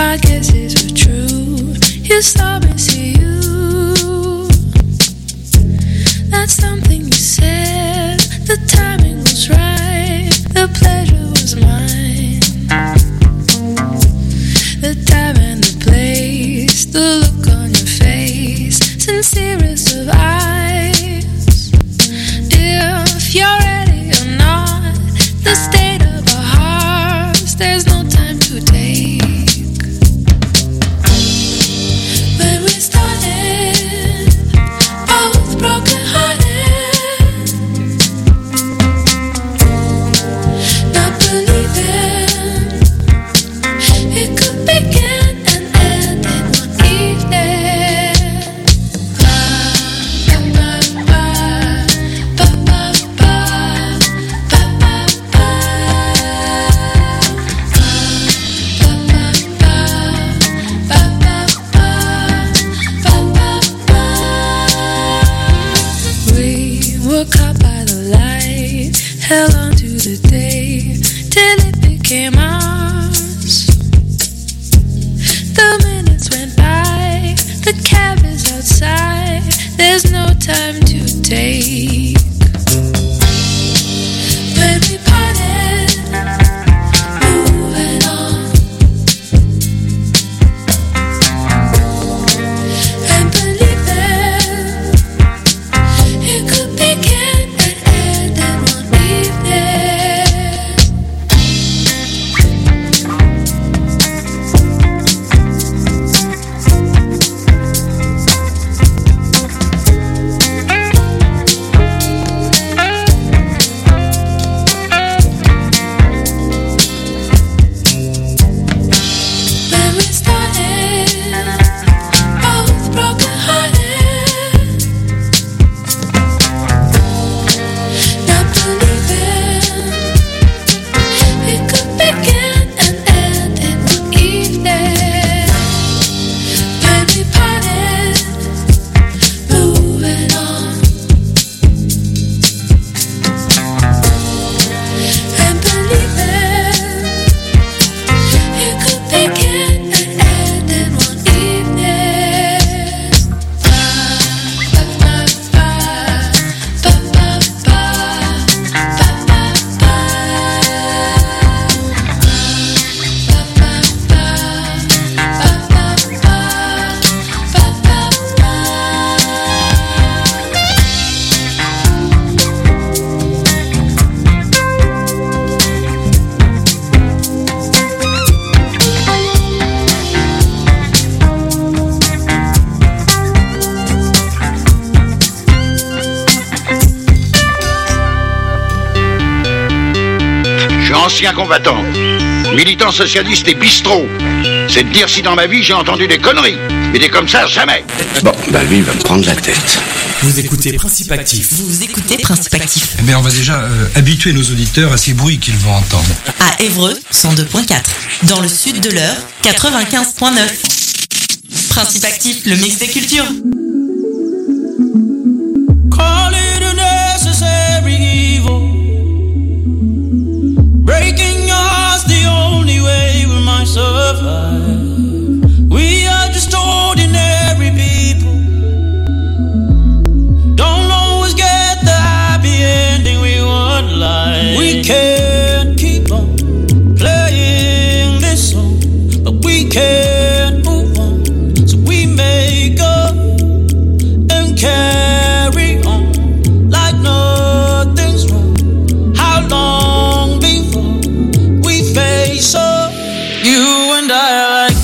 my guesses were true. You saw me see you. That's something you said. The timing was right. The pleasure was mine. The time and the place. The look on your face. Sincerest of eyes. If you're ready or not, the state of our hearts, there's no time to take. When we started, both broken hearted, not believing it could begin and end in one evening. We were caught by the light, held on to the day till it became ours. The minutes went by, the cab is outside, there's no time to take. When we parted, moving on, and believing it could begin and end in one evening. When we started, both broken hearted, not believing it could begin and end in one evening. When we parted, moving on, and believing it could begin and end in one evening. Je suis ancien combattant, militant socialiste et bistrot. C'est de dire si dans ma vie j'ai entendu des conneries. Mais des comme ça, jamais. Bon, bah lui, il va me prendre la tête. Vous écoutez Principe Actif. Vous écoutez Principe Actif. Eh bien, on va déjà habituer nos auditeurs à ces bruits qu'ils vont entendre. À Évreux, 102.4. Dans le sud de l'Eure, 95.9. Principe Actif, le mix des cultures. Call it a necessary evil. Breaking your heart's the only way we might survive. We are just ordinary people. Don't always get the happy ending we would like. We can't keep on playing this song, but we can't move on. So we make up and carry on like nothing's wrong. How long before we face up? You and I are like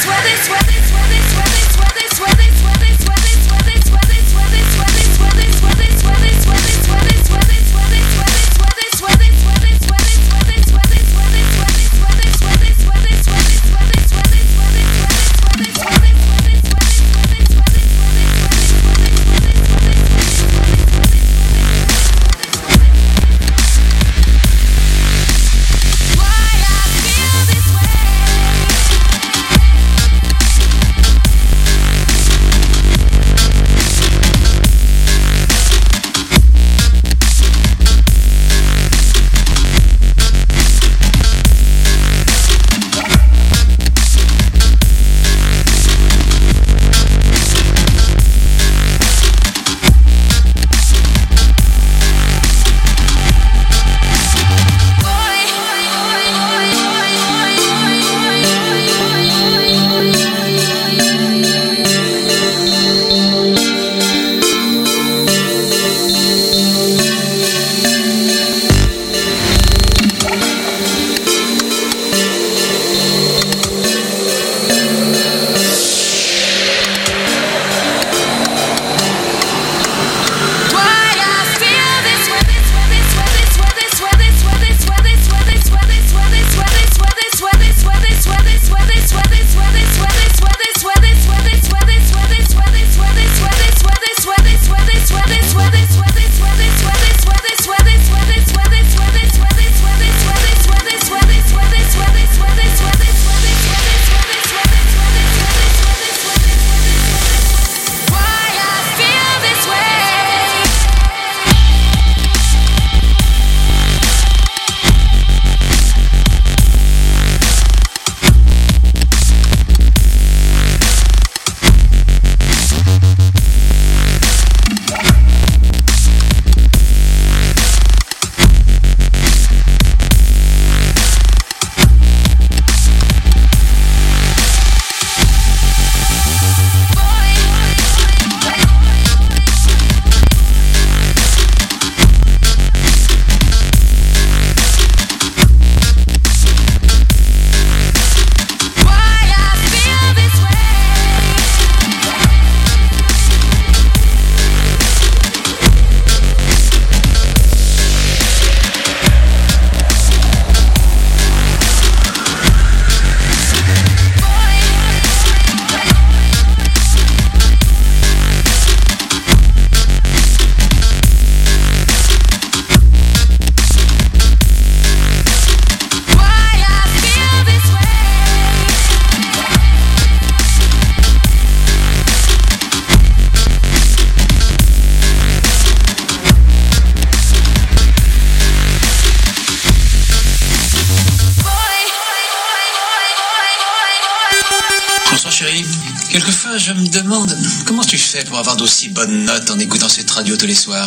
Quelquefois, je me demande comment tu fais pour avoir d'aussi bonnes notes en écoutant cette radio tous les soirs.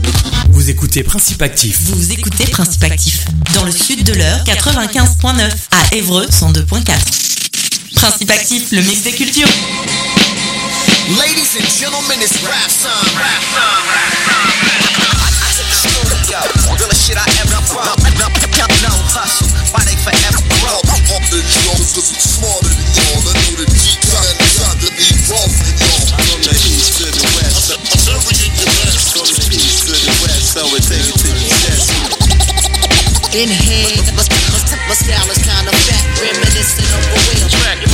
Vous écoutez Principe Actif. Vous écoutez Principe Actif. Dans le sud de l'heure, 95.9. À Évreux, 102.4. Principe Actif, le mix des cultures. Ladies and gentlemen, it's rap time. Real shit I ever from. No hustle, why they forever broke? All the Jones, cause I'm smarter than y'all. I know the G-Top inside the E-Roll for y'all. From the east to the west, I'm very in the west. From the east to the west, so we take it to the chest. Inhale, my style is kind of fat, reminiscent of a whale.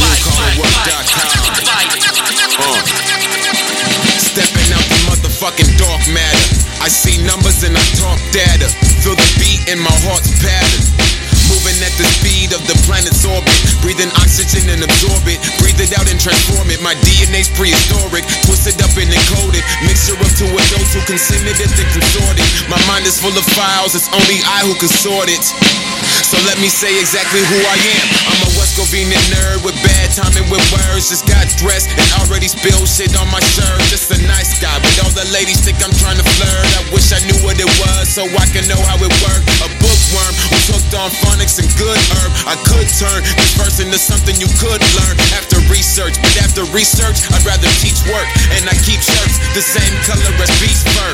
Stepping out the motherfucking dark matter. I see numbers and I talk data. Feel the beat in my heart's pattern. Moving at the speed of the planet's orbit. Breathing oxygen and absorb it. Breathe it out and transform it. My DNA's prehistoric. Twisted up and encoded. Mixture of two adults who considered it and consorted. My mind is full of files. It's only I who can sort it. So let me say exactly who I am. I'm a West Covina nerd with bad timing with words. Just got dressed and already spilled shit on my shirt. Just a nice guy, but all the ladies think I'm trying to flirt. I wish I knew what it was so I can know how it worked. A bookworm who's hooked on phonics and good herb. I could turn this verse into something you could learn after research. But after research, I'd rather teach work. And I keep shirts the same color as beast fur.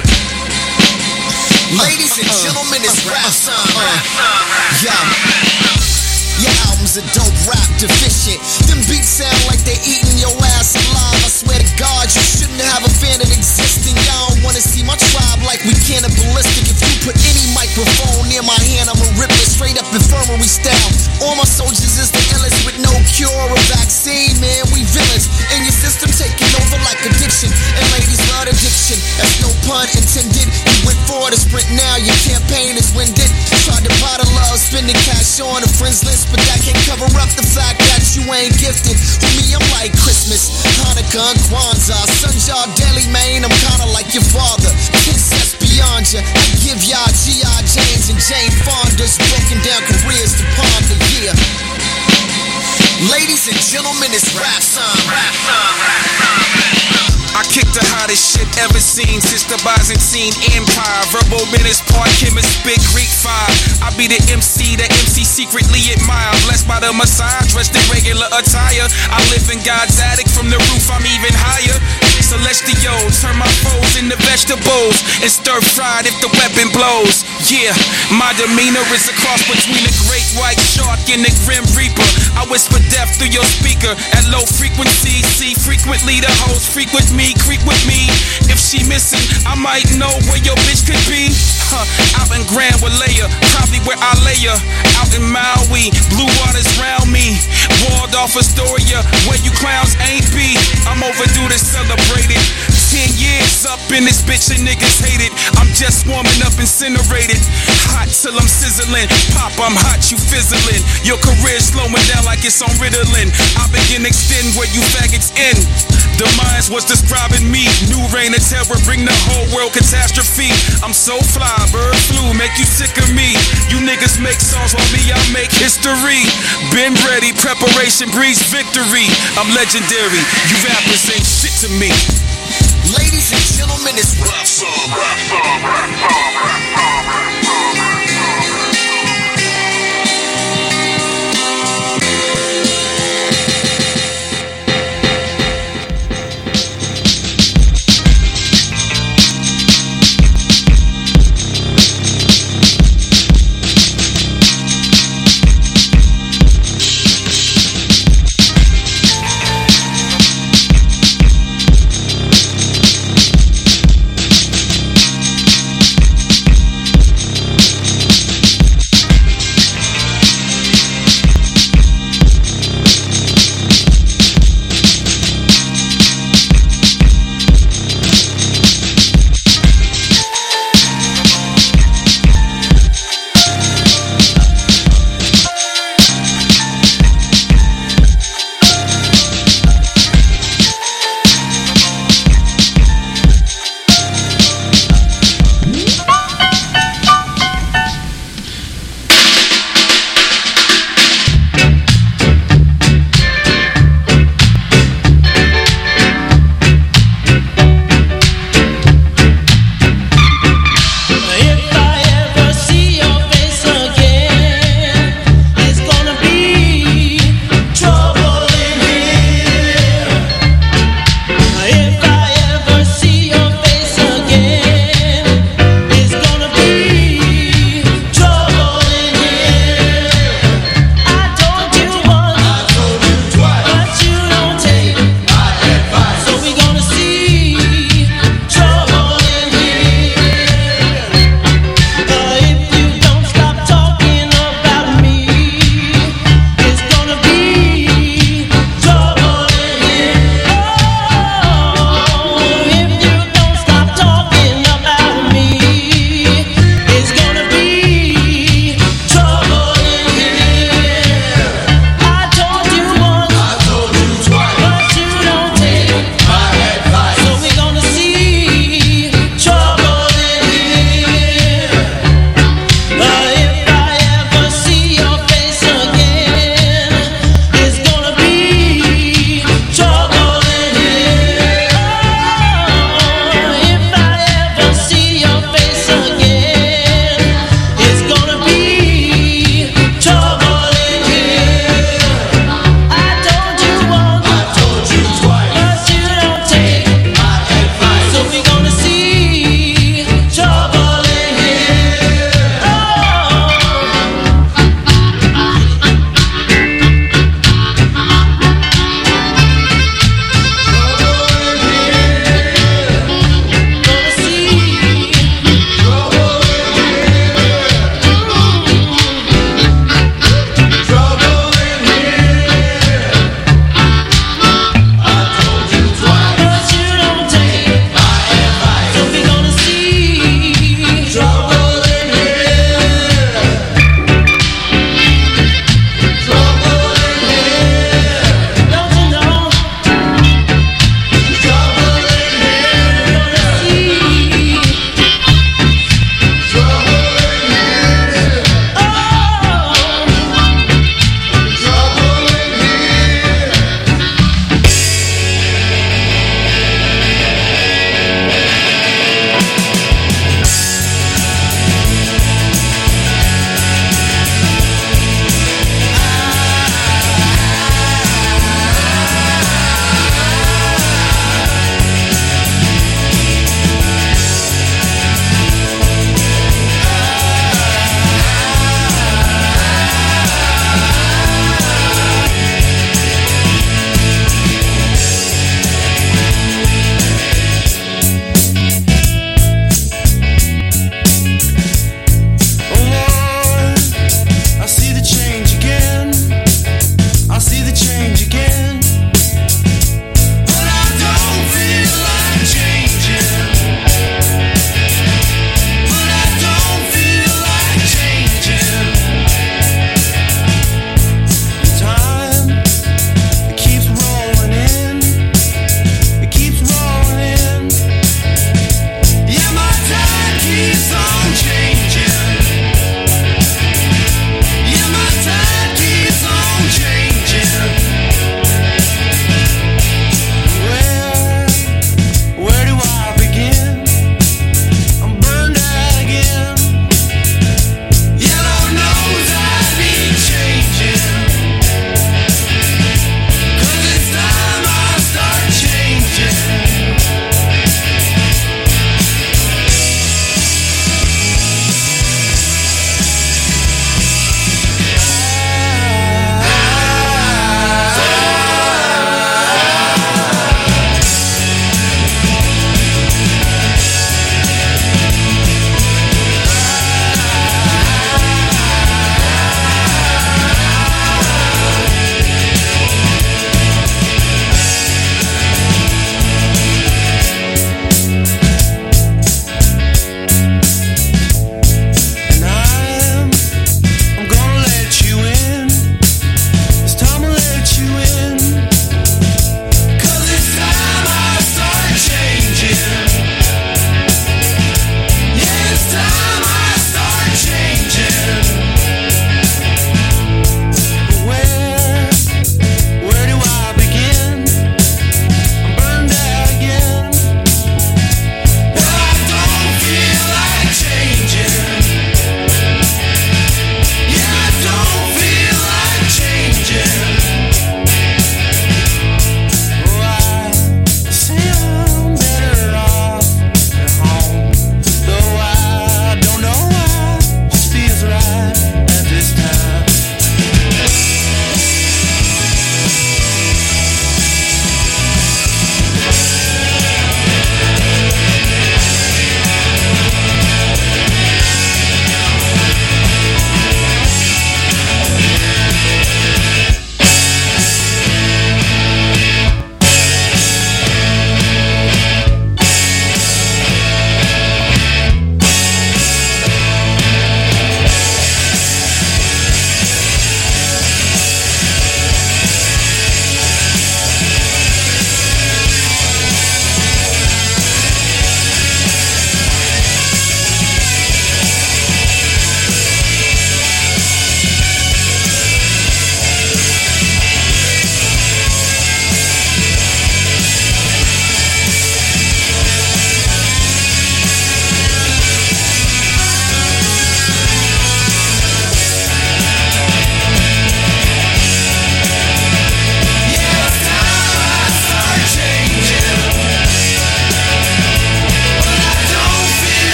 Ladies and gentlemen, it's rap time. Yo, your album's rappers are dope rap deficient. Them beats sound like they're eating your ass alive. I swear to God, you shouldn't have a fan that exists. And y'all don't wanna see my tribe like we cannibalistic. If you put any microphone near my hand, I'ma rip it straight up infirmary style. All my soldiers is the illest with no cure or vaccine, man. We villains in your system taking over like addiction. And ladies love addiction. That's no pun intended. You went for the sprint, now your campaign is winded. Tried to buy the love, spending cash on a friends list, but that can't cover up the fact that you ain't gifted. For me, I'm like Christmas, Hanukkah, and Kwanzaa. Sunjar Daily, man, I'm kinda like your father. Princess beyond ya, I give y'all G.I. James and Jane Fonda's broken down careers to ponder, yeah. Ladies and gentlemen, it's rap time. I kick the hottest shit ever seen since the Byzantine Empire. Verbal menace, part chemist, spit Greek fire. I be the MC that MC secretly admire. Blessed by the Messiah, dressed in regular attire. I live in God's attic, from the roof I'm even higher. Celestial, turn my foes into vegetables and stir fried if the weapon blows. Yeah, my demeanor is a cross between a great white shark and the grim reaper. I whisper death through your speaker at low frequency. See frequently the hoes frequent me, creep with me. If she missing, I might know where your bitch could be. Out in Grand Walaya, probably where I lay her. Out in Maui, blue waters round me. Walled off Astoria, where you clowns ain't be. I'm overdue to celebrate it. 10 years up in this bitch and niggas hate it. I'm just warming up, incinerated. Hot till I'm sizzling. Pop, I'm hot, you fizzling. Your career's slowing down like it's on Ritalin. I begin extend where you faggots end. The minds was describing me. New reign of terror, bring the whole world catastrophe. I'm so fly, bird flu, make you sick of me. You niggas make songs while me, I make history. Been ready, preparation breeds victory. I'm legendary, you rappers ain't shit to me. Ladies and gentlemen, it's rap song.